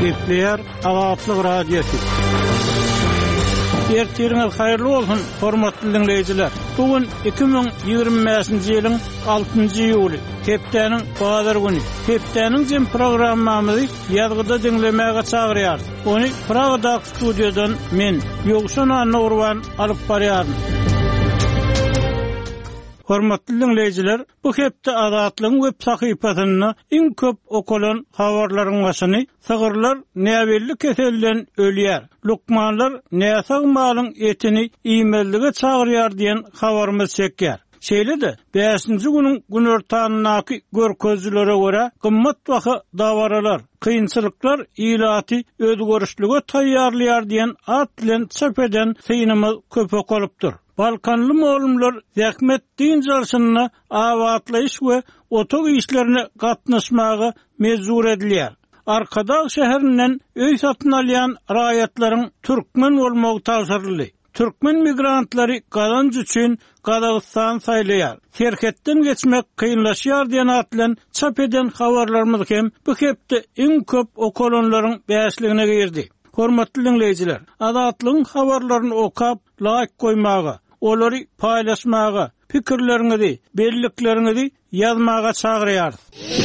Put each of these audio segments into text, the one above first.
Gepleyer Azatlyk radiosu. Ertiriniz hayırlı olsun, hormatly dinleyijiler. Bugün 2025-nji ýylyň 6-njy ýuly, hepdeniň bazar güni. Hepdeniň jem programmamyzy ýazgyda dinlemäge çagyrýar. Ony Pragada studiýadan men Ýogşan Anurwan alyp barýarym. Hormatly dinleyijiler, bu hepde Azatlyň web sahypasyny iň köp okulan habarlaryň başyny sagyrlar näbelli keselden ölýär. Lukmanlar näsag malyň etini iýmellige çagyrýar diýen habarymyz çekýär. Şeýle-de 5-nji güniň gün ortanynaky görkezlere görä gymmat waha dawaralar, kynçylyklar ilaty özgörüşlige taýýarlaýar diýen at bilen çap eden synymyz köpek olypdyr. Balkanly molumlar zähmet diň jarşyny awatlaýyş we otog işlerine gatnaşmagy mezur edilýär. Arkadaş şäherinden öý satyn alýan raýatlaryň türkmen bolmagy tawsyrly. Türkmen migrantlary galanç üçin Gazagystan saýlaýar. Şerhetden geçmek kynlaşýar diýen atlan çap eden habarlarymyz hem bu hepde iň köp okulanlaryň bäşligine girdi. Hormatly dinleyijiler, Azatlyň habarlaryny okap, like koymagy, olary paýlaşmagy, pikirleriňizi, belliklerinizi ýazmaga çagyrýar.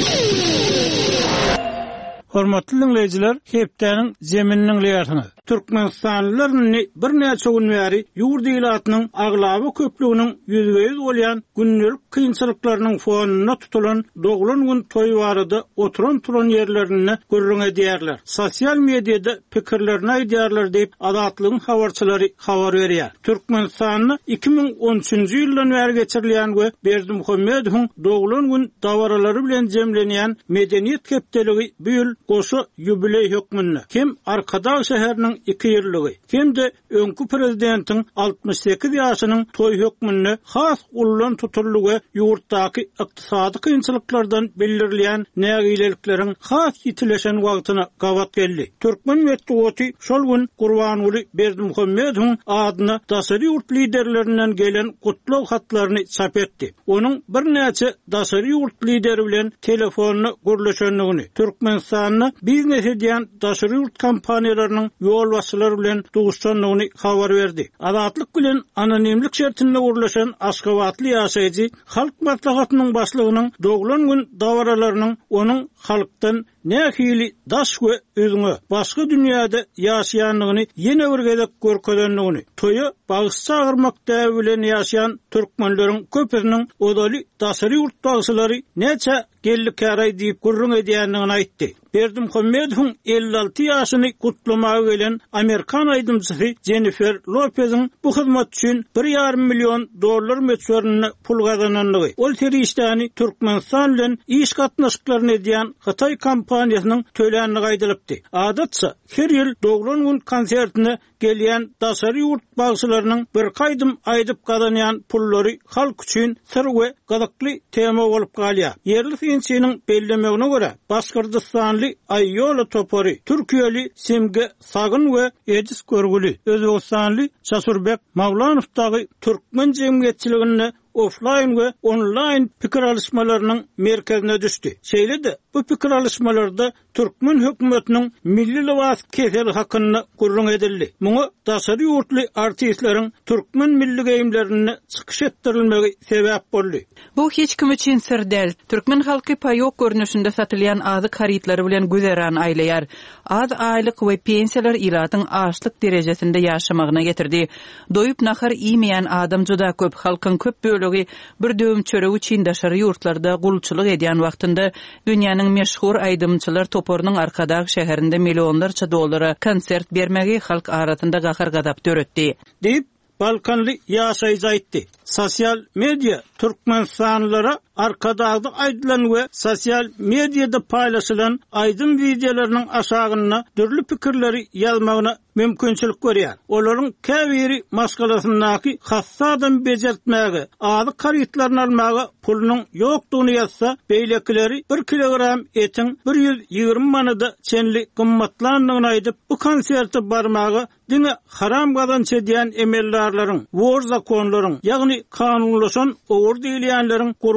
Hormatly dinleyijiler, hepdeniň zemininiň leýatyny. Türkmenistanlylaryň bir näçe gün bäri ýurda ilatynyň aglaby köpliginiň ýüzgeýiz bolýan günnelik kynçylyklarynyň fonuna tutulan doglan gün toý barada oturan turan ýerlerini görüň edýärler. Sosial mediada pikirlerini aýdýarlar diýip Azatlyň habarçylary habar berýär. Türkmenistanyň 2013-nji ýyldan bäri geçirilýän we Berdimuhammedowyň doglan gün dawaralary bilen jemlenýän medeniýet kepdeligi bu ýyl goşa ýubiley hökmünde kim Arkadaş şäheriniň 2 ýyllygy hem de öňkü prezidentiň 68 ýaşynyň toý hökmünde has ulan tutulýy ýurtdaky ykdysady kynçylyklardan belirlenen nägileliklerin has ýitileşen wagtyna gawat geldi. Türkmen medeniýeti şol gün Gurbanuly Berdimuhammedowyň adyna daşary ýurt liderlerinden gelen gutlaw hatlaryny çap etdi. Onuň bir näçe daşary ýurt lideri bilen telefonyny görleşenligini, Türkmenistanyny biznes edýän daşary ýurt kompaniýalarynyň ýol başçylary bilen duguşanlygyny habar berdi. Azatlyk bilen anonimlik şertinde görleşen Aşgabatly ýaşaýjy halk maslahatynyň başlygynyň doglan gün dawaralarynyň onuň halkdan nähili daş we özüňe başga dünýäde ýaşaýanlygyny ýene bir gezek görkezenligini, toýa bagyş çagyrmak täze bilen ýaşaýan türkmenleriň köpüniň odaly daşary ýurt bagşylary näçe gellik käraý diýip gurrun edýänligini aýtdy. Berdimuhammedowyň 56 ýaşyny gutlamaga gelen Amerikan aýdymçysy Jennifer Lopez'in bu hyzmat üçin $1,5 milyon möçberini pul gazananlygy. Ol terişdäni Türkmenistan bilen iş gatnaşyklaryny edýän Hatay kompaniýasynyň tölenini gaýdalypdy. Adatça her ýyl doglan gün konsertine gelýän daşary ýurt bagşylarynyň bir gaýdym aýdyp gazanýan pullary halk üçin sir we gazakly tema bolup galýar. Yerli finçiniň bellemegine görä Başkyrdystanly Aýyola Topary, Türkiýeli Semge Sagyn we Edis Görgüli, Özbegistanly Çasurbek Mawlanowdagy türkmen jemgyýetçiligine offline we online pikir alışmalarının merkezine düştü. Şeýle-de bu pikir alışmalarda Türkmen hökümetiniň milli lewat keseli hakkında gurrun edildi. Muňa daşary ýurtly artistleriň Türkmen milli geýimlerini çykyş etdirilmegi sebäp boldy. Bu hiç kim üçin sir däl. Türkmen halky paýok görnüşinde satylýan azyk harytlary bilen güzeran aýlaýar. Az aýlyk we pensiýalar ilatyň açlyk derejesinde ýaşamagyna getirdi. Doýup nahar iýmeýän adam juda köp, halkyň köp bölegi bir döwüm çörek üçin daşary ýurtlarda gulçylyk edýän wagtynda dünýäniň meşhur aýdymçylar Toporynyň Arkadaş şäherinde millionlarça dollara konsert bermegi halk aratynda gahar gadap döretdi. Diýip Balkanly ýaşaýjy aýtdy. Sosial media Türkmenistanlylara arkadaşlyk aýdylan we sosial mediada paýlaşylan aýdym videolarynyň aşagyna dürli pikirleri ýazmagyna mümkinçilik görýär. Olaryň käbiri maskalasyndaky hassadan bejertmäge, azy karytlaryny almagy pulunyň ýokdugyny ýazsa, beýlekileri 1 kilogram etiň 120 manada çenli gymmatlandygyny aýdyp bu konsertde barmagy dine haram gazanç edýän emellerleriň, wor zakonlaryň, ýagny kanunlaşan owur diýilýänleriň gurubynyň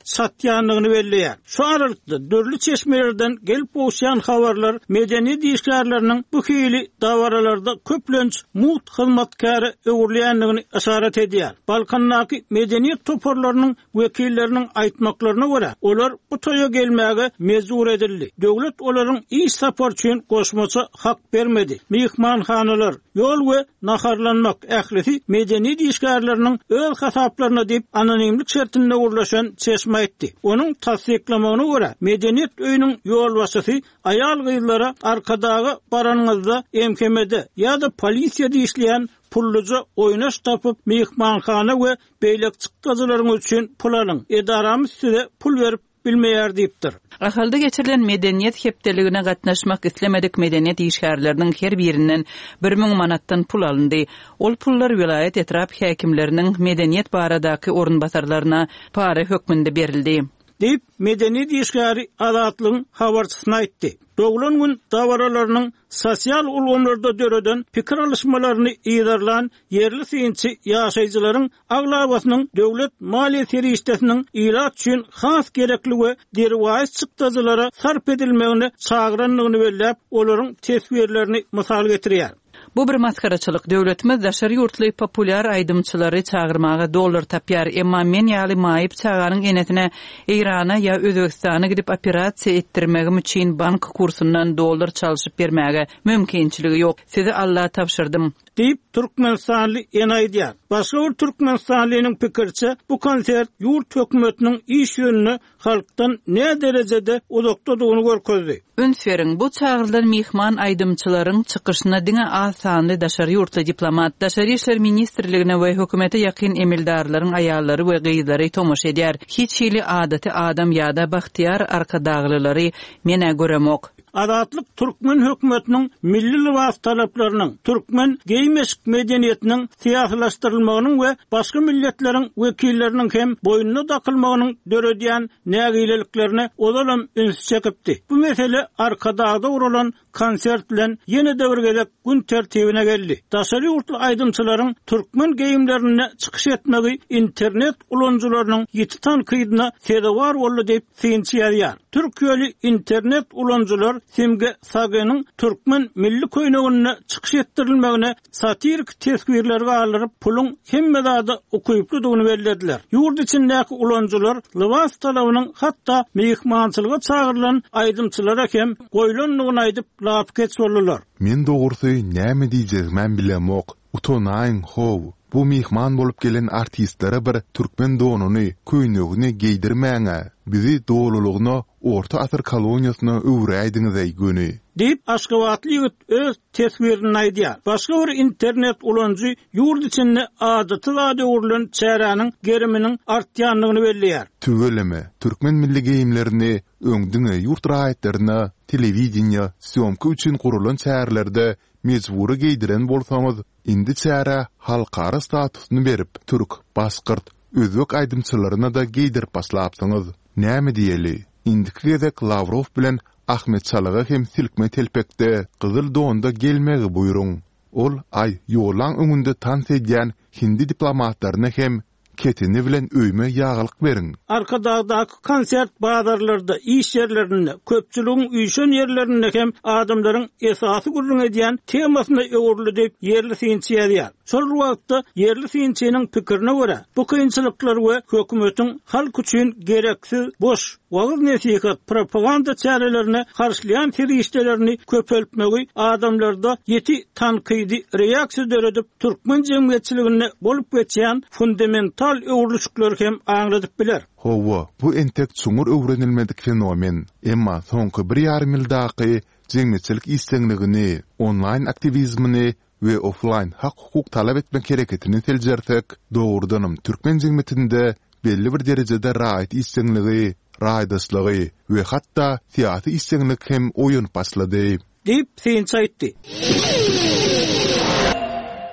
satýanlygyny belleýär. Şu aralıkda dörlü çeşmelerden gelip boşayan habarlar medeni dişgärleriniň bu hili davaralarda köplenç mult hyzmatkary öwürleýänligini işaret edýär. Balkandaky medeniýet toparlarynyň wekilleriniň aýtmaklaryna görä, olar bu toýa gelmäge mezur edildi. Döwlet olaryň iş sapar üçin goşmaça hak bermedi. Mehmanhanalar, ýol we naharlanmak ählisi medeni dişgärleriniň öz hasaplaryna diýip anonimlik şertinde urlaşan çeşme etdi. Onuň tasdiklamagyna görä, medeniýet öýüniň ýol başçysy aýal gyzlara arkadagy baranyňyzda emkemede ýa-da polisiýada işleýän pulluca oynaş tapıp mehmanhana we beýlek çykgazylaryň üçin pul alyň. Edaramy size pul berip bilmeýär diýipdir. Ahalda geçirilen medeniýet hepdeligine gatnaşmak islemedik medeniýet işgärleriniň her birinden 1000 manatdan pul alındy. Ol pullar vilayet etrap häkimleriniň medeniýet baradaky orunbasarlaryna para hökmünde berildi. Deyip medeniýet işgäri adatlygyň habarçysyna aýtdy. Doglan gün dawaralarynyň sosial ulgamlarda döreden pikir alışmalaryny ýerlerlen yerli synçy ýaşaýjylaryň aglabasynyň döwlet maliýe serişdesiniň ilat üçin has gerekli we derwaýy çykdazylara sarp edilmegini çagyranlygyny bellep, olaryň tesbirlerini mysal getirýär. Bu bir maskaraçylyk. Döwletimiz daşary ýurtly populyar aýdymçylary çagyrmaga dollar tapýar. Emma men ýaly maýyp çaganyň enetine Irana ýa Özbekistana gidip operasiýa etdirmegim üçin bank kursundan dollar çalyşyp bermäge mümkinçiligi ýok. Sizi Allah tapşyrdym. Deyip Türkmenistanly enaýdýar. Başga bir Türkmenistanlynyň pikirçe bu konsert ýurt hökümetiniň iş ýönüne halkdan ne derejede uzakdadygyny görkezdi. Ünsveriň bu çağrılan mehman aýdymçylaryň çykyşyna diňe asanly daşary ýurtly diplomat, daşary işler ministrligine we hökümete ýakyn emildarlaryň aýallary we gyzlary tomuş edýär. Hiç hili adaty adam ýa-da bahtiýar arkadaglylary mene göremok. Adatlyk Türkmen hökümetiniň milli libas talaplarynyň, Türkmen geymeşik medeniýetiniň siýasalaşdyrylmagynyň we başga milletleriň wekilleriniň hem boýnuna dakylmagynyň döredýän nägileliklerini odalam üns çekipdi. Bu mesele arkadagda uralan konsert bilen ýene döwürgelek gün tertibine geldi. Daşary ýurtly aýdymçylaryň Türkmen geyimlerine çykyş etmegi internet ulanjylarynyň ýeti tankydyna sebäp boldy diýip synçýar. Türkiýeli internet ulanjylar Simge Sagenyň Türkmen milli köýnegine çykyş etdirilmegine satirik tesbirlerge alyp pulun hemmedada okuyuplydygyny bellediler. Ýurt içindäki ulanjylar libas talabynyň hatda mehmançylyga çagyrylan aýdymçylara hem goýlanlygyny aýdyp lap geçýärler. Men dogurusy näme diýjegim bilemok. Utonaýyn how. Bu mehman bolup gelen artistlere bir Türkmen donuny, köýnegini giydirmäňe, bizi doğrulugyna orta asır koloniýasyna öwräýdiňiz güni. Deyip Aşgabatly ýigit öz tesbirini aýdýar. Başga bir internet ulanjy ýurt içinde adaty zady urlan çäranyň geriminiň artýanlygyny belleýär. Tügeleme, Türkmen milli geyimlerini öňdüňe ýurt raýatlaryna, telewizioniýa, syomka üçin gurulan çärlerde mecburi giydiren bolsaňyz, indi çäre halkara statusyny berip, türk, baskırt, özbek aýdymçylaryna da giydirip baslapsyňyz. Näme diýeli? Indikizek Lavrov bilen Ahmet Çalaga hem silkme telpekde gyzyl donda gelmegi buýruň. Ol ay ýolan öňünde tans edýän hindi diplomatlaryna hem ketini bilen öýme ýagylyk beriň. Arkadagdaky konsert bazarlarda, iş yerlerinde, köpçüligiň üýşen yerlerinde hem adamlaryň esasy gurrun edýän temasyna öwürli diýip yerli synçýar. Şol wagtda yerli synçynyň pikirine görä, bu kynçylyklar we hökümetiň halk üçin gereksiz boş wagt nesihat propaganda çärelerini karşılayan firiştelerini köpeltmegi adamlarda ýeti tankydy reaksiýa döredip Türkmen jemgyýetçiligine bolup geçýän fundamental öwürlüşikler hem aňladyp biler. Howa, bu entek çuňur öwrenilmedik fenomen. Emma soňky 1,5 ýyldaky jemgyýetçilik islegini, online aktivizmini we offline hak hukuk talap etmek hareketini teljersek, doğrudanım Türkmen jemgyýetinde belli bir derejede raýat islegligi, raýdaslygy we hatda siýasy isleglik hem oýun başlady. Deyip synç aýtdy.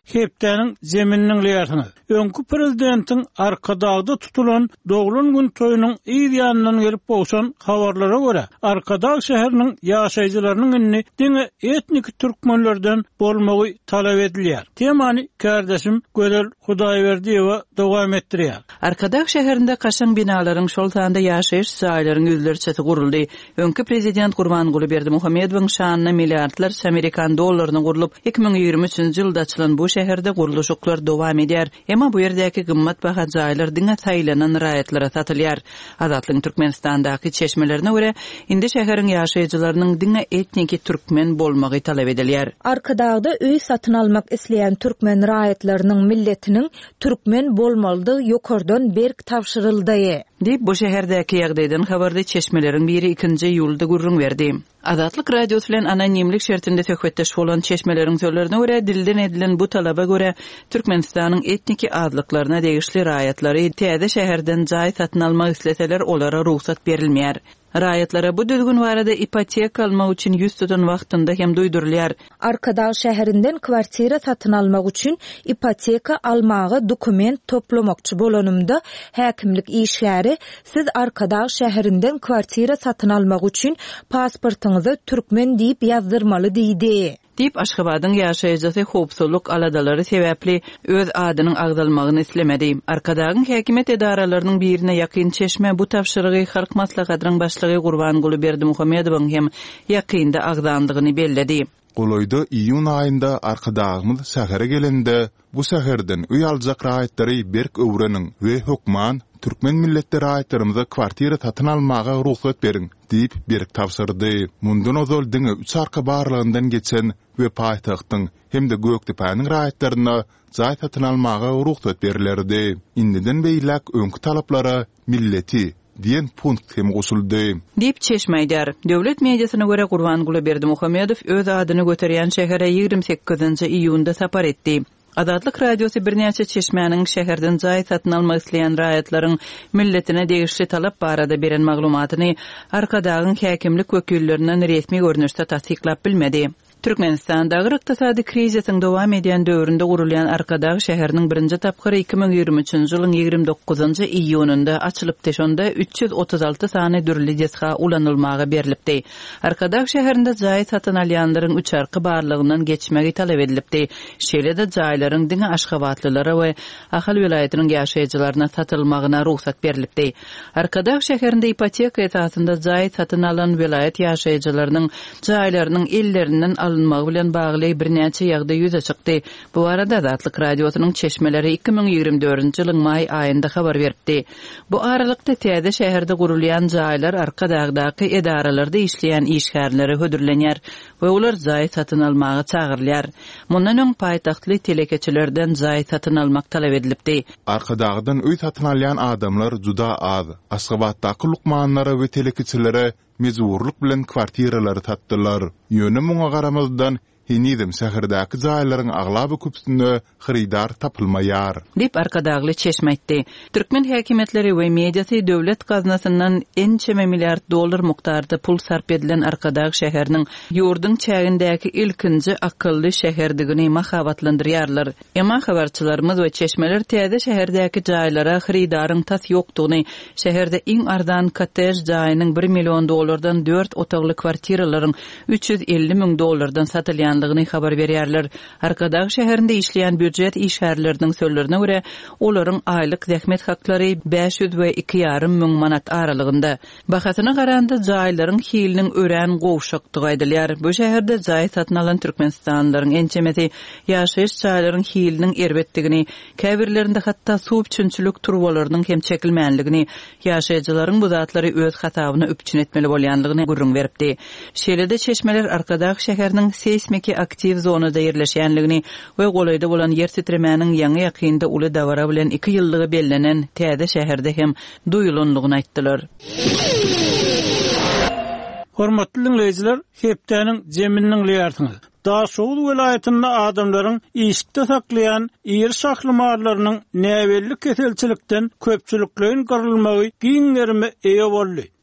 hepdäniň zemininiň leýatyny. Öňkü prezidentin arkadagda tutulan Doglan gün toýunyň ýanyndan gelip bolsan habarlara görä, Arkadag şäheriniň ýaşaýjylarynyň inni diňe etnik türkmenlerden bolmagy talap edilýär. Temany kardeşim Gödel Hudaýberdiýewa dowam etdirýär. Arkadag şäherinde kaşan binalaryň şol tanda ýaşaýyş saýlaryň ýüzlerçeti guruldy. Öňkü prezident Gurbanguly Berdimuhammedowyň şanyna milliardlar Amerikan dollaryny gurulyp 2023-nji ýylda açylan bu şäherde guruluşyklar dowam edýär. Emma bu ýerdäki gymmat baha jaýlar diňe saýlanan raýatlara satylýar. Azatlyň Türkmenistandaky çeşmelerine görä, indi şäheriň ýaşaýjylarynyň diňe etnik türkmen bolmagy talap edilýär. Arkadagda öý satyn almak isleýän türkmen raýatlarynyň milletiniň türkmen bolmalydygy ýokardan berk tapşyryldy. Dip bu şäherdäki ýagdaýdan habarda çeşmeleriň biri 2-nji ýylda gurrun berdi. Azatlyk radiosu bilen anonimlik şertinde töhbetdeş bolan çeşmeleriň sözlerine görä dilden edilen bu talaba görä Türkmenistanyň etnik adlyklaryna degişli raýatlary täze şäherden jaý satyn almak isleseler olara ruhsat berilmeýär. Raýatlara bu düzgün barada ipoteka almak üçin ýüz tutan wagtynda hem duýdurulýar. Arkadag şäherinden kwartira satyn almak üçin ipoteka almagy dokument toplamakçy bolanymda häkimlik işleri siz Arkadag şäherinden kwartira satyn almak üçin pasportyňyzy türkmen diýip ýazdyrmaly diýdi. Dip Aşgabatyň ýaşaýjysy howpsuzlyk aladalary sebäpli öz adynyň agdalmagyny islemedi. Arkadagyň häkimet edaralarynyň birine ýakyn çeşme bu tapşyrygy halk maslahatynyň başlygy Gurbanguly Berdimuhammedowyň hem ýakynda agdandygyny belledi. Goloyda iýun aýynda arkadagymyz şähere gelende bu şäherden öý aljak raýatlary berk öwreniň we hökman türkmen milletleri raýatlarymyza kwartira satyn almaga ruhsat beriň diýip berk tapşyrdy. Mundan ozal diňe 3 arka barlygyndan geçen we paýtagtyň hem de Gökdepanyň raýatlaryna jaý satyn almaga ruhsat berilerdi. Indiden beýlek öňkü talaplara milleti diyen punkt hem gosuldy. Dip çeşmeýdär. Döwlet mediasyna görä Gurbanguly Berdimuhammedow öz adyny göterýän şähere 28-nji iýunda sapar etdi. Azatlyk radiosu birnäçe çeşmäniň şäherden jaý satyn almak isleýän raýatlaryň milletine degişli talap barada beren maglumatyny Arkadagyň häkimlik wekillerinden resmi görnüşde tasdiklap bilmedi. Türkmenistandaky ykdysady krizisiň dowam edýän döwründe gurulýan Arkadag şäheriniň birinji tapgyry 2023-nji ýylyň 29-njy iýununda açylyp teşonda 336 sany dürli jesga ulanylmagy berilipdi. Arkadag şäherinde jaý satyn alýanlaryň 3 arky barlygyndan geçmegi talap edilipdi. Şeýle-de jaýlaryň diňe Aşgabatlylara we Ahal welaýatynyň ýaşaýjylaryna satylmagyna ruhsat berilipdi. Arkadag şäherinde ipoteka esasynda jaý satyn alan welaýat ýaşaýjylarynyň jaýlarynyň ellerinden alınmagy bilen bagly birnäçe ýagdaý ýüze çykdy. Bu arada Azatlyk radiosynyň çeşmeleri 2024-nji ýylyň may aýynda habar berdi. Bu aralykda täze şäherde gurulýan jaýlar Arkadagdaky edaralarda işleýän işgärleri hödürlenýär we ular jaý satyn almagy çagyrylýar. Mundan öň paýtahtly telekeçilerden jaý satyn almak talap edilipdi. Arkadagdan öý satyn alýan adamlar juda az. Aşgabatdaky lukmanlara we telekeçilere mezurluk bilen kwartiralary tatdylar. Ýöne muňa garamazdan hinidem şäherdäki jaýlaryň aglaby köpsünde xaridar tapylmaýar. Dip Arkadagly çeşmeýdi. Türkmen häkimetleri we mediasy döwlet gaznasyndan ençeme milliard dollar mukdarda pul sarp edilen Arkadag şäheriniň ýurdyň çägindäki ilkinji akylly şäherdigini mahabatlandyrýarlar. Emma habarçylarymyz we çeşmeler täze şäherdäki jaýlara xaridaryň tas ýokdugyny, şäherde iň ardan kotej jaýynyň 1 million dollardan 4 otagly kwartiralaryň 350 000 dollardan satylýan habar berýärler. Arkadag şäherinde işleýän büdjet işgärleriniň sözlerine görä, olaryň aýlyk zähmet haklary 500 we 2,5 müň manat aralygynda. Bahasyna garanda jaýlaryň hiliniň ören gowşakdygy aýdylýar. Bu şäherde jaý satyn alan türkmenistanlylaryň ençemeti ýaşaýyş jaýlaryň hiliniň erbetdigini, käbirlerinde hatda suw üçinçilik turbalarynyň hem çekilmänligini, ýaşaýjylaryň bu zatlary öz hatabyna üpçün etmeli bolýanlygyny gurrun beripdi. Şeýle-de çeşmeler Arkadag şäheriniň seismiki aktiv zonada yerleşýänligini we golayda bolan yer titremäniň ýaňy ýakynda uly dawara bilen 2 ýyllygy bellenen täze şäherde hem duýulanlygyny aýtdylar. Hormatly dinleýijiler, hepdäniň zemininiň leýatyny Daşoğlu welaýatynda adamlaryň işikde saklayan ýer saklamalarlarynyň näwellik keselçilikden köpçüliklerin garylmagy giňlerime eýe boldy.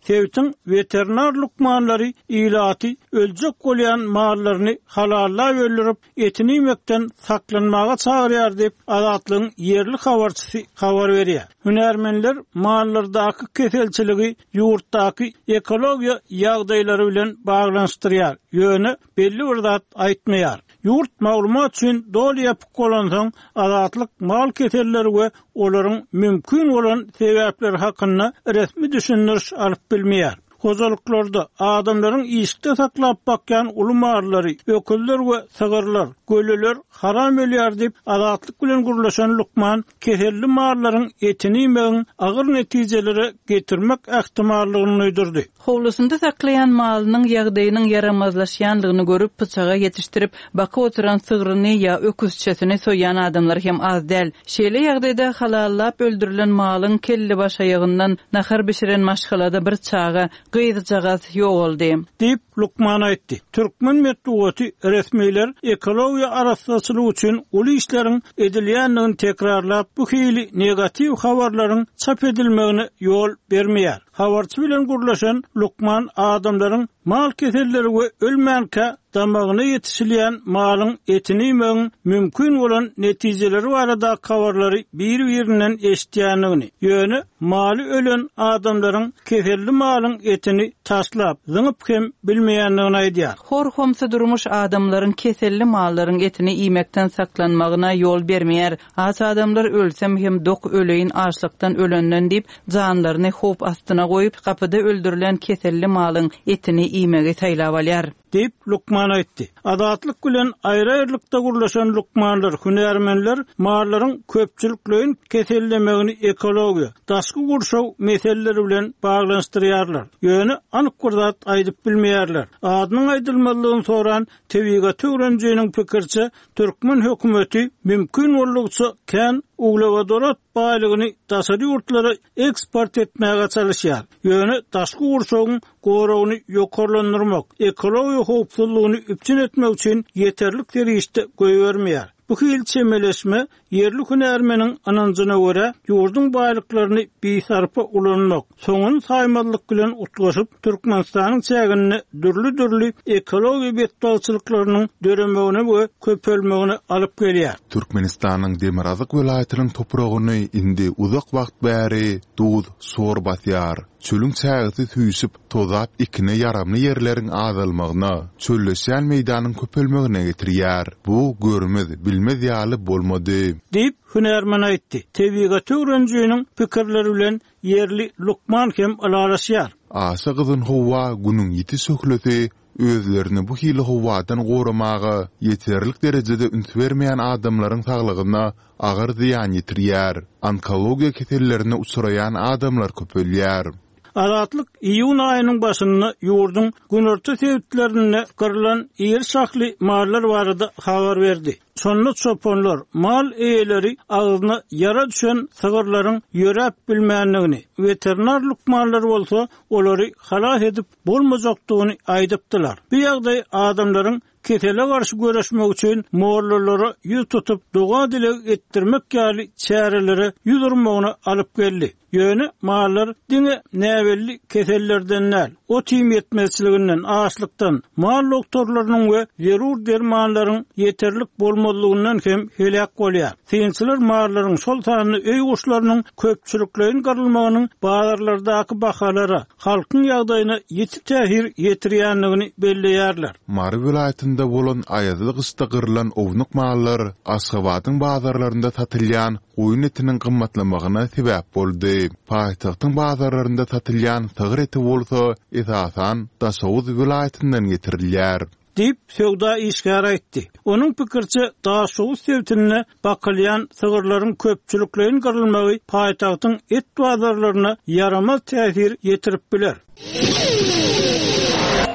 Sevtin veterinar lukmanlary ilaty öljek bolýan mallaryny halalla öldürip etini yemekden saklanmaga çağırýar diýip Azatlygyň yerli habarçysy habar berýär. Hünärmenler mallardaky keselçiligi ýurtdaky ekologiýa ýagdaýlary bilen baglanşdyrýar. Ýöne belli bir zat aýtmaýar. Yurt maglumat üçin dol ýapyk bolansaň Azatlyk mal keselleri we olaryň mümkin bolan sebäpleri hakynda resmi düşündiriş alyp bilmeýär. Hozalyklarda adamlaryň işikde saklap bakýan ulumarlary, öküller we sagyrlar, göleler haram ölýär diýip Azatlyk bilen gurlaşan Lukman keselli mallaryň etini ýemegiň agyr netijeleri getirmek ähtimallygyny öýdürdi. Howlusynda saklayan malynyň ýagdaýynyň yaramazlaşýanlygyny görüp pyçaga ýetişdirip baka oturan sygyryny ýa öküzçesini soýan adamlar hem az däl. Şeýle ýagdaýda halallap öldürilen malyň kelli baş ayagyndan nahar bişiren maşgalada bir çaga gyýdyjagaz ýogaldy diýip Lukman aýtdy. Türkmen medeniýeti resmiler ekologiýa araşdyrmaçylygy üçin uly işleriň edilýändigini tekrarlap bu hili negativ habarlaryň çap edilmegine ýol bermeýär. Habarçy bilen gurlaşan Lukman adamlaryň mal keselleri we ölmänkä damagyna ýetişilýän malyň etini ýemegiň mümkin bolan netijeleri barada habarlary bir-birinden eşitýändigini, ýöne maly ölen adamlaryň keselli malyň etini taşlap, zyňyp hem bilmeýändigini aýdýar. Horhomsa durmuş adamlaryň keselli mallaryň etini ýemekden saklanmagyna ýol bermeýär. Az adamlar ölsem hem dok öleýin açlykdan ölenden diýip janlaryny hop astyna goýup kapyda öldürilen keselli malyň etini ýemegi taýlap alýar diýip Lukman aýtdy. Azatlyk bilen aýry-aýrylykda gurlaşan Lukmanlar, hünärmenler mallaryň köpçüliklerini kesellemegini ekologiýa, daşky gurşaw meseleleri bilen baglanşdyrýarlar. Ýöne anyk gurdat aýdyp bilmeýärler. Adynyň aýdylmalygyny soran Tebigat öwrenjiginiň pikirçe Türkmen hökümeti mümkin bolýarsa kän uglawadorat baýlygyny daşary ýurtlara eksport etmäge çalışýar. Ýöne daşky gurşawyň gorawyny ýokarlandyrmak, ekologiýa howpsuzlygyny üpçün etmek üçin ýeterlik derejede goýbermeýär. Bu hil çemeleşme yerli hünärmeniň ananjyna görä ýurdun baýlyklaryny biýsarpy ulanmak, soňun saýmallyk bilen utgaşyp Türkmenistanyň çägini dürli ekologiýa betdalçylyklarynyň döremegine we köpelmegine alyp gelýär. Türkmenistanyň Demirazak welaýatynyň topragyny indi uzak wagt bäri duz sor basýar. Çölüň çägisi tüýsüp tozap ikine yaramly ýerleriň azalmagyna, çölleşen meýdanyň köpelmegine getirýär. Bu görmez, bilmez ýaly bolmady diýip hünärmen aýtdy. Tebigat öwrenjiginiň pikirleri bilen yerli Lukman hem alalaşýar. Aşa gyzyn Howwa günüň ýeti söklesi özlerini bu hili howadan goramagy ýeterlik derejede üns bermeýän adamlaryň saglygyna agyr ziýan ýetirýär. Onkologiýa kesellerine uçraýan adamlar köpelýär. Azatlyk iýun aýynyň başynda ýurdun günorta sebitlerine kırılan ýer şahly mallar barada habar berdi. Sonda çoponlar mal eýeleri agyna yara düşen sagyrlaryň ýörep bilmänligini, veterinar lukmanlar bolsa olary halas edip bolmajakdygyny aýdypdylar. Bu ýagdaý adamlaryň ketele garşy göreşmek üçin morlalara ýüz tutup doga dile etdirmek ýaly çäreleri ýüzürmegine alyp geldi. Ýöne mallar diňe näwelli kesellerden näl, o tiýim ýetmezçiliginden, açlykdan, mal doktorlarynyň we zerur dermanlaryň ýeterlik bolmadygyndan hem helak bolýar. Synçylar mallaryň şol sany öý guşlarynyň köpçüliklerini garylmagynyň bazarlardaky bahalara, halkyň ýagdaýyna ýetip täsir ýetirýändigini belleýärler. Mary welaýatynda bolan aýazlyk ystagyrlan ownyk mallar Aşgabatyň bazarlarynda satylýan goýun etiniň gymmatlamagyna sebäp boldy. Paýtagtyň bazarlarynda satylýan sygyr eti bolsa esasan Daşowuz welaýatynyň getirilýär diýip söwda işgär aýtdy. Onuň pikirçe Daşowuz sebitine bakylýan sygyrlaryň köpçüliklerini garylmagy paýtagtyň et bazarlaryna yaramaz täsir ýetirip biler.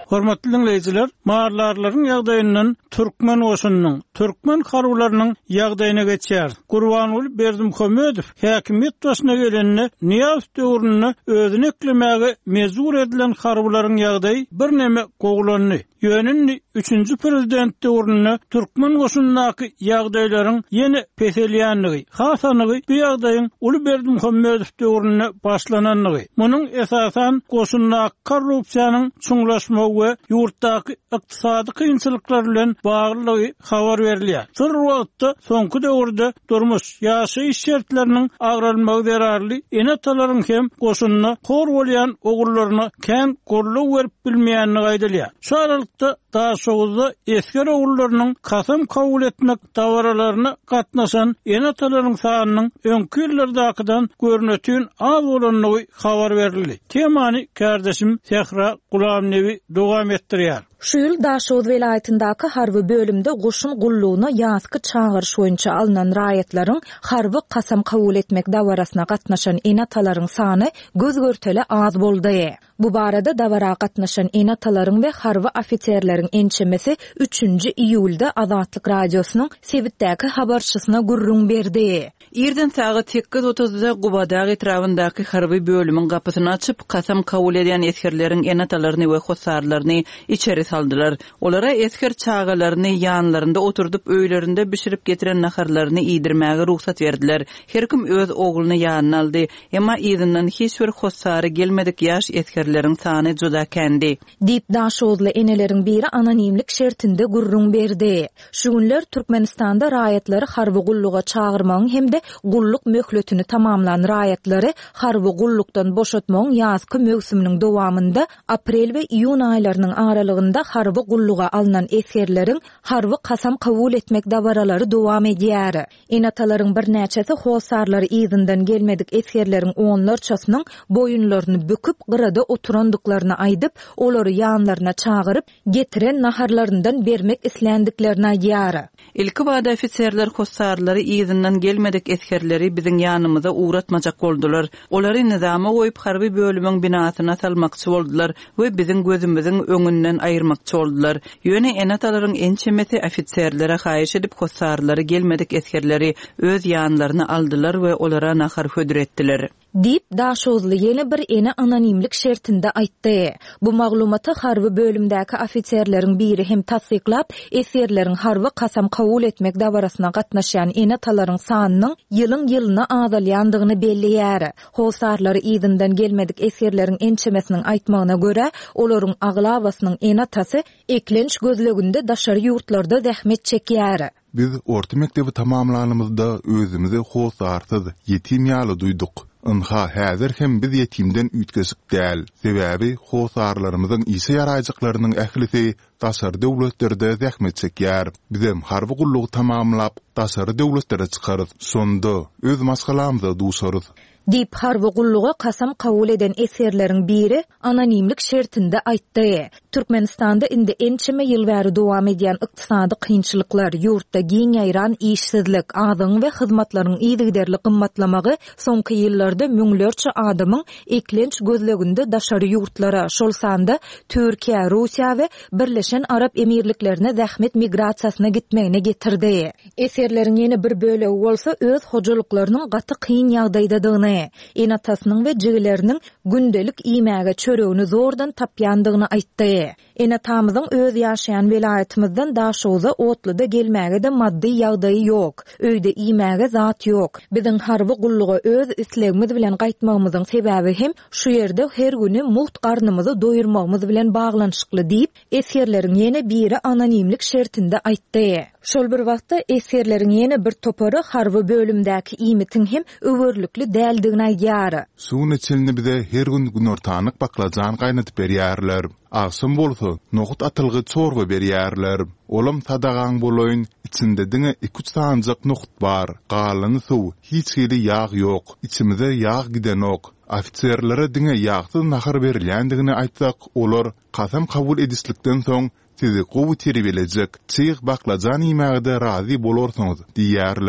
Hormatly dinleyijiler, marlarlaryň ýagdaýyndan türkmen oşunyň, türkmen harwlarynyň ýagdaýyna geçýär. Gurbanuly Berdimuhammedow häkimiýet başyna gelenini Niyaz döwrüni özüne eklemäge mezur edilen harwlaryň ýagdaýy bir näme gowlandy. Ýönünni 3-nji prezident döwrüni türkmen oşunyndaky ýagdaýlaryň ýene peselýänligi, hasanlygy bu ýagdaýyň Uly Berdimuhammedow döwrüne başlananlygy. Munyň esasan oşundaky korrupsiýanyň çuňlaşmagy we ýurtdaky ykdysady kynçylyklar bilen baglylygy habar berilýär. Şol wagtda soňky döwürde durmuş ýaşaýyş şertleriniň agralmagy zararly enatalaryň hem goşunyna kor bolýan ogurlaryna kän gorluk berip bilmeýänligi aýdylýar. Şu aralykda Daşowuzda esker ogurlarynyň kasam kabul etmek dawaralaryna gatnaşan enatalaryň sanynyň öňkü ýyllardakydan görnetýän az bolanlygy habar berildi. Temany kardeşim Sehra Gulamnewi dowam etdirýär. Şu ýyl Daşowuz welaýatyndaky harby bölümde goşun gullugyna ýazky çağırış boýunça alynan raýatlaryň harby kasam kabul etmek dawarasyna gatnaşan enatalaryň sany göz görtele az boldy. Bu barada dawara gatnaşan enatalaryň we harby ofitserleriň ençemesi 3-nji iýulda Azatlyk radiosynyň Sebitdäki habarçysyna gurrun berdi. Irden saat 8:30-da Gubada etrafyndaky harby bölümiň gapysyny açyp kasam kabul edýän eskerleriň enatalaryny we hosarlaryny içeri saldylar. Olara esker çağalaryny ýanlarynda oturdup öýlerinde bişirip getiren naharlaryny ýydirmäge ruhsat berdiler. Her kim öz ogluny ýanyna aldy, emma ýygynyň hiç bir hosary gelmedik ýaş eskerleriň sany juda kendi. Dip Daşowuzly eneleriň biri anonimlik şertinde gurrun berdi. Şu günler Türkmenistanda raýatlary harby gulluga çağırmagyň hemde gulluk möhletini tamamlan raýatlary harby gullukdan boşatmagyň ýazky mövsüminiň dowamında aprel we iýun aýlarynyň aralygynda harby gulluga alynan eskerleriň harby kasam kabul etmek dawaralary dowam edýär. Enatalaryň bir näçesi hosarlary ýygynden gelmedik eskerleriň onlarçasynyň boyunlaryny büküp gyrada oturandyklaryny aýdyp, olary ýanlaryna çağıryp getiren naharlaryndan bermek islendiklerini aýdýar. Ilki bada ofitserler hosarlary ýygynden gelmedik eskerleri biziň ýanymyza uğratmajak boldular. Olary nizama goýup harby bölümiň binasyna salmakçy boldular we biziň gözümiziň öňünden aýyrmakçy boldular. Ýöne enatalaryň ençemesi ofitserlere haýyş edip hosarlary gelmedik eskerleri öz ýanlaryny aldylar we olara nahar hödüretdiler. Dip Daşowuzly ýene bir ene anonimlik şertinde aýtdy. Bu maglumaty harby bölümdäki ofitserleriň biri hem tasdiklap, eskerleriň harby kasam kabul etmek dawarasyna gatnaşan enatalaryň sanynyň ýylyň-ýylyna azalýandygyny belliýär. Hosarlary ýygynden gelmedik eskerleriň ençemesiniň aýtmagyna görä, olaryň aglawasynyň enatasy eklenç gözleginde daşary ýurtlarda zähmet çekýär. Biz orta mektebi tamamlanymyzda özümizi hosarsyz, ýetim ýaly duýduk. Ynha häzir hem biz ýetimden ütgesik däl. Sebäbi hosarlarymyzyň ýyşy ýaraýajaklarynyň ählisi daşary döwletlerde zähmet çekýär. Bizem harby gullugy tamamlap daşary döwletlere çykarys. Sonda öz maskalamyza duşarys. Dip harby gulluga kasam kabul eden eskerleriň biri anonimlik şertinde aýtdy. Türkmenistanda indi ençeme ýyl bäri dowam edýän ykdysady kynçylyklar, ýurtda giň ýaýran işsizlik, adyň we hyzmatlaryň ýygyderli gymmatlamagy soňky ýyllarda müňlerçe adamyň eklenç gözleginde daşary ýurtlara, şol sanda Türkiýe, Russiýa we Birleşen Arap Emirliklerine zähmet migrasiýasyna gitmegine getirdi. Eskerleriň ýene bir bölegi bolsa öz hojalyklarynyň gaty kyn ýagdaýdadygyny, enatasynyň we jigileriniň gündelik iýmäge çöregini zordan tapýandygyny aýtdy. Enatamyzyň öz ýaşaýan welaýatymyzdan Daşowuza Otluda gelmäge de maddi ýagdaýy ýok. Öýde iýmäge zat ýok. Biziň harby gulluga öz islegimiz bilen gaýtmagymyzyň sebäbi hem şu ýerde her güni muht garnymyzy doýurmagymyz bilen baglanyşykly diýip, eskerleriň ýene biri anonimlik şertinde aýtdy. Şol bir wagtda eskerleriň ýene bir topary harby bölümdäki iýmitiň hem öwürlükli däldigini aýdýar. Suwun içinde bize her gün günortanyk baklajan gaýnatyp berýärler. Agsym bolsa, nohut atylgy çorba berýärler. Olam tadagaň bolaýyn, içinde diňe 2-3 saňjak nohut bar. Galyny suw, hiç hili ýag ýok. İçimize ýag giden ok. Ofitserlere diňe ýagsyz nahar berilýändigini aýtsak, olar kasam kabul edislikden soň sizi gowy terbiýelejek, çyýk baklajan ýemägide razy bolarsyňyz diýýärler.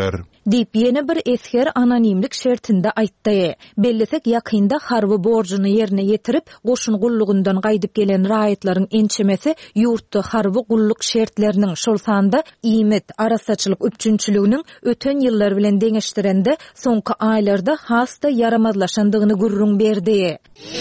diýip ýene bir esger anonimlik şertinde aýtdy. Bellisek ýakynda harby borjyny ýerine ýetirip goşun gullugundan gaýdyp gelen raýatlaryň ençemesi ýurtda harby gulluk şertleriniň şol sanda iýmet arasaçylyk üçünçüliginiň öten ýyllar bilen deňeşdirende soňky aýlarda hasta yaramazlaşandygyny gurrun berdi.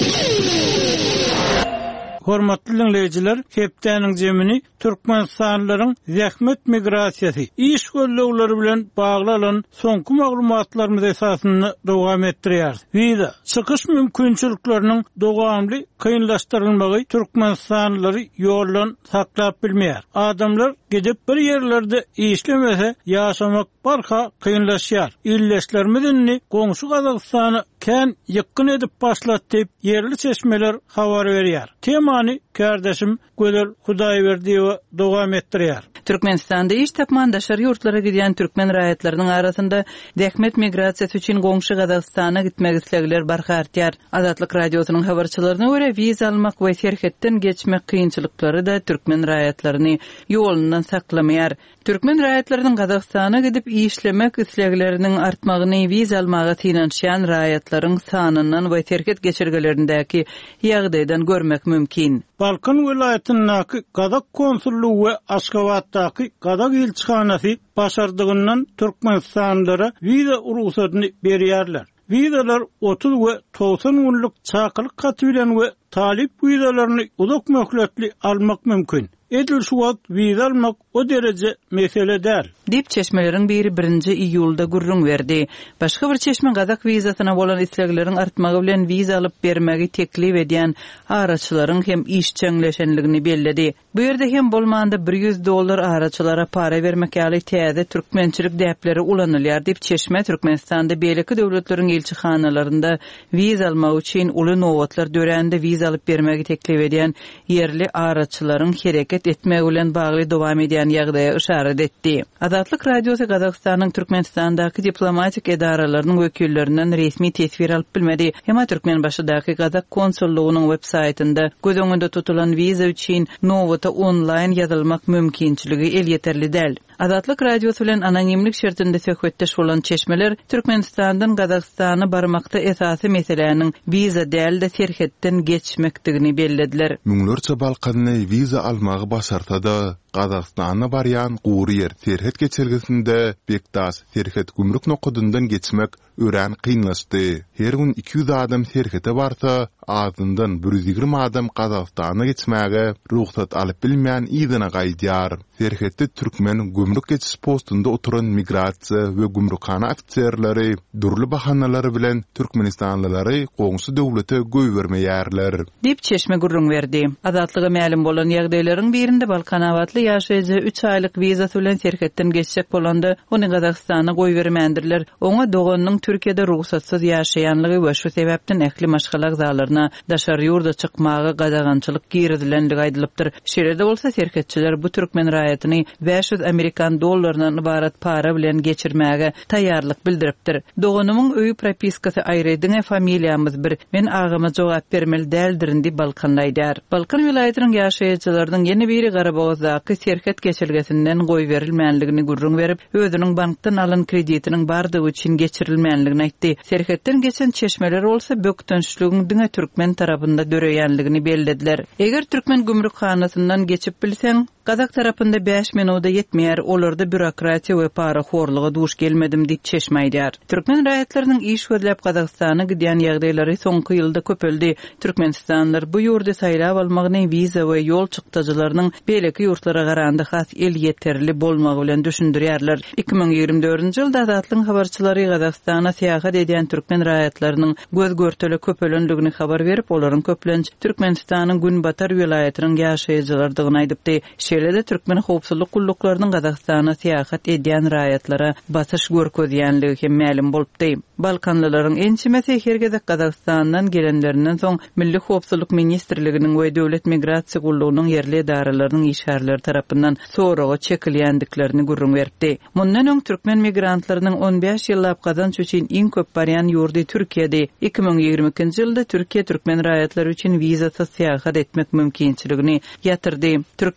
Hormatly dinleyijiler, hepdeniň jemini Türkmenistanylaryň zähmet migrasiýasy iş gollawlary bilen baglanan soňky maglumatlarymyz esasynda dowam etdirýär. Viza çykyş mümkinçilikleriniň dowamly kynlaşdyrylmagy Türkmenistanyly ýollan saklap bilmeýär. Adamlar gidip bir ýerlerde işlemese ýaşamak barha kynlaşýar. Illeşlerimizni goňşy Gazagystany kän ýykyn edip başlatdyp yerli çeşmeler habar berýär. Temany kardeşim Gözel Hudaýberdiýew dowam etdirýär. Türkmenistanda iş tapmandaşar ýurtlara gidýän türkmen raýatlarynyň arasynda zähmet migrasiýasy üçin goňşy Gazagystana gitmek islegler barhartýar. Azatlyk radiosynyň habarçylaryna görä wiza almak we serhetden geçmek kynçylyklary da türkmen raýatlaryny ýolundan saklamaýar. Türkmen raýatlarynyň Gazagystana gidip işlemek islegleriniň artmagyny wiza almagy tinanşýan raýatlaryň sanyndan we serhet geçirgelerindäki ýagdaýdan görmek mümkin. Balkan vilayetindäki Gazak konsullugy we Aşgabatdaky Gazak elçihanasy başardygyndan Türkmenistanlara wiza urusatny berýärler. Wizalar 30 we 90 günlük çakylyk gaty bilen we talip wizalaryny uzak möhletli almak mümkin. Edil şuwat wiza almak o derece mesele däl. Dip çeşmeleriň biri 1-nji iýulda gurrun berdi. Başga bir çeşme Gazak wizasyna bolan islegleriň artmagy bilen wiza alyp bermegi teklip edýän araçylaryň hem işçiňleşenligini belledi. Bu ýerde hem bolmanda $100 araçylara para bermek ýaly täze türkmençilik däpleri ulanylýar diýip çeşme Türkmenistanda beýleki döwletleriň elçihanalarynda wiza almak üçin uly nowatlar dörände wiza alyp bermegi teklip edýän yerli araçylaryň hereket etmegi bilen bagly dowam edýän ýagdaýa işaret etdi. Azatlyk radiosu Gazagystanyň Türkmenistandaky diplomatik edaralarynyň wekillerinden resmi tesbir alyp bilmedi. Hema Türkmen başydaky Gazak konsullugynyň web-saytynda göz öňünde tutulan wiza üçin nowata online ýazylmak mümkinçiligi el ýeterli däl. Azatlyk radiosu bilen anonimlik şertinde söhbetdeş bolan çeşmeler Türkmenistandan Gazagystana barmakda esasy meseleniň wiza däl de serhetden geçmekdigini bellediler. Müňlerçe Balkanyny wiza almagy başartada Gazagystana barýan gury yer serhet geçergesinde Bekdas serhet gümrük nokadyndan geçmek ören kynlaşdy. Her gün 200 adam serhete barsa, azyndan 120 adam Gazagystana geçmäge ruhsat alyp bilmeýän ýygyna gaýdýar. Serhette türkmen gümrük geçiş postunda oturan migrasiýa we gümrükhana ofitserleri durly bahanalary bilen Türkmenistanlylary goňşy döwlete göýbermeýärler. Dip çeşme gurrun berdi. Azatlyga ma'lum bolan ýagdaýlaryň birinde Balkan awatly ýaşaýjy 3 aýlyk wiza bilen serhetden geçjek bolanda ony Gazagystana goýbermendirler. Oňa doganynyň Türkiýede ruhsatsyz ýaşaýanlygy we şu sebäpden ähli maşgalak zalaryna daşar ýurda çykmagy gadagançylyk girdilenligi aýdylypdyr. Şeýle-de bolsa serhetçiler bu türkmen raýatyny 500 Amerikan dollarynyň ibarat para bilen geçirmäge taýýarlyk bildiripdir. Doganymyň öýü propiskasy aýrydyň familiýamyz bir, men agama jogap bermeli däldirin Balkanlaýdar. Balkan vilayatynyň ýaşaýjylarynyň ýene biri Garabagdaky serhet geçirgesinden goýberilmänligini gurrun berip, özüniň bankdan alan kreditiniň bardygy üçin geçirilmänligini aýtdy. Serhetden geçen çeşmeler bolsa bökdönçlügiň diňe türkmen tarapynda döreýänligini bellediler. Eger türkmen gümrükhanasyndan geçip bilseň, Gazak tarapynda 5 minuta yetmeýär, olarda bürokratiýa we para horlugy duş gelmedim diýip çeşmeýär. Türkmen raýatlarynyň iş gözläp Gazagystana gidýän ýagdaýlary soňky ýylda köpeldi. Türkmenistanlylar bu ýurda saýlap almagyny wiza we ýol çykdyjylarynyň beýleki ýurtlara garanda has el ýeterli bolmagy bilen düşündirýärler. 2024-nji ýylda Azatlyk habarçylary Gazagystana seýahat edýän türkmen raýatlarynyň göz görteli köpelenligini habar berip, olaryň köplenç Türkmenistanyň Günbatar vilayatynyň ýaşaýjylarydygyny aýdypdy. Şeýle-de türkmen howpsuzlyk gulluklarının Gazagystana seýahat edýän raýatlara basyş görkezýänligi hem ma'lum bolupdy. Balkanlylaryň ençimesi hergede Gazagystandan gelenlerinden soň Milli Howpsuzlyk Ministrliginiň we Döwlet Migrasiýa Gullugynyň yerli edaralarynyň işgärleri tarapyndan soragy çekilýändiklerini gurrun berdi. Mundan öň türkmen migrantlarynyň 15 ýyllap kazanç üçin iň köp barýan ýurdy Türkiýede. 2022-nji ýylda Türkiýe türkmen raýatlary üçin wizasyz seýahat etmek mümkinçiligini ýatyrdy. Türkmen raýatlary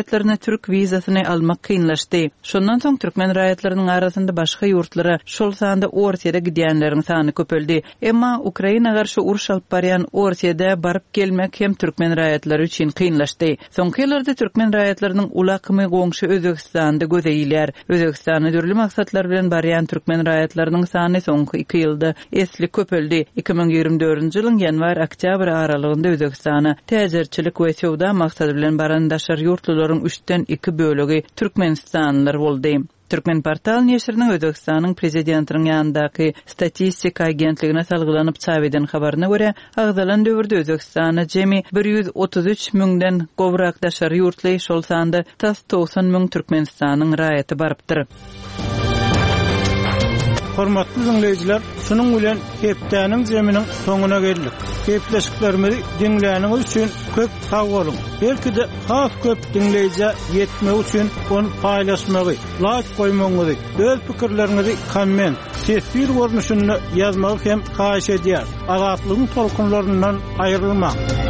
raýatlaryna türk wizasyny almak kynlaşdy. Şondan soň türkmen raýatlarynyň arasynda başga ýurtlara şol sanda Orsiýada gidýänleriň sany köpeldi. Emma Ukraina garşy uruş alyp barýan Orsiýada baryp gelmek hem türkmen raýatlary üçin kynlaşdy. Soňky ýyllarda türkmen raýatlarynyň ulakymy goňşy Özbekistanda gözeýilýär. Özbekistana dürli maksatlar bilen barýan türkmen raýatlarynyň sany soňky 2 ýylda esli köpeldi. 2024-nji ýylyň ýanwar-oktýabr aralygynda Özbekistana täzirçilik we sowda maksady bilen barandaşar ýurtlaryň 3-den 2 bölegi türkmenistanlylar boldy. Türkmen portal neşriniň Özbekistanyň prezidentiniň ýanyndaky statistika agentligine salgylanyp çap eden habaryna görä, agzalan döwürde Özbekistana jemi 133 müňden gowrak daşary ýurtly şol sanda 90 müň Türkmenistanyň raýaty barypdyr. Hormatly dinleyijiler, şunuň bilen hepdäniň jeminiň soňuna geldik. Hepleşiklerimizi dinleýäniňiz üçin köp sag bolun. Belki de has köp dinleýije ýetmek üçin onu paýlaşmagy, like goýmagy, öz pikirlerinizi komment, sesli görnüşinde ýazmagy hem haýyş edýär. Azatlygyň tolkunlaryndan aýrylmak.